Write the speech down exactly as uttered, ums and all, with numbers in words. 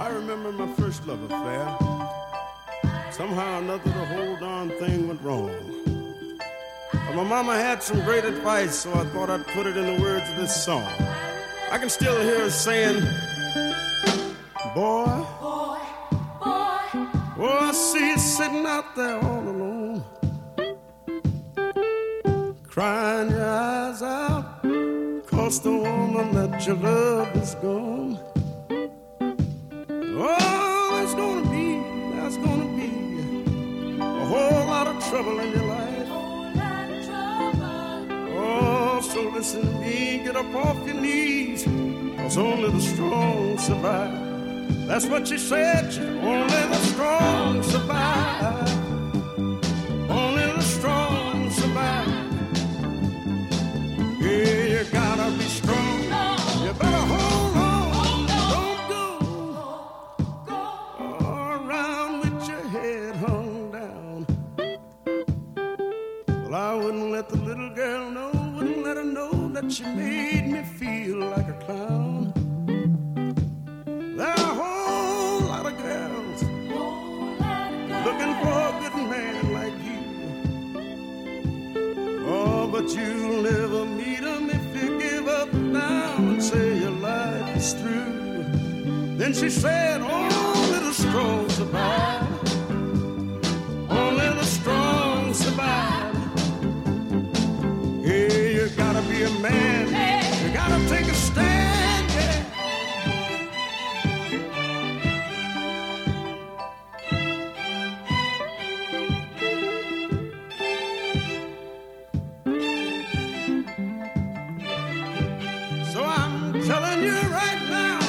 I remember my first love affair. Somehow or another, the whole darn thing went wrong. But my mama had some great advice, so I thought I'd put it in the words of this song. I can still hear her saying, boy, boy, boy, oh, I see you sitting out there all alone, crying your eyes out, 'cause the woman that you love is gone. Oh, there's gonna be, there's gonna be a whole lot of trouble in your life. Oh, so listen to me, get up off your knees, 'cause only the strong survive. That's what she said, only the strong survive. Only the strong survive. Yeah, you gotta be strong. You better hold on. Don't go, go around with your head hung down. Well, I wouldn't let the little girl know, wouldn't let her know that she made me feel like a clown. There are a whole lot of girls looking for a good man like you. Oh, but you'll never meet him if you give up now and say your life is through. Then she said, only the strong survive. Only the strong survive. Hey, you gotta be a man. You gotta take a stand, yeah. So I'm telling you right now,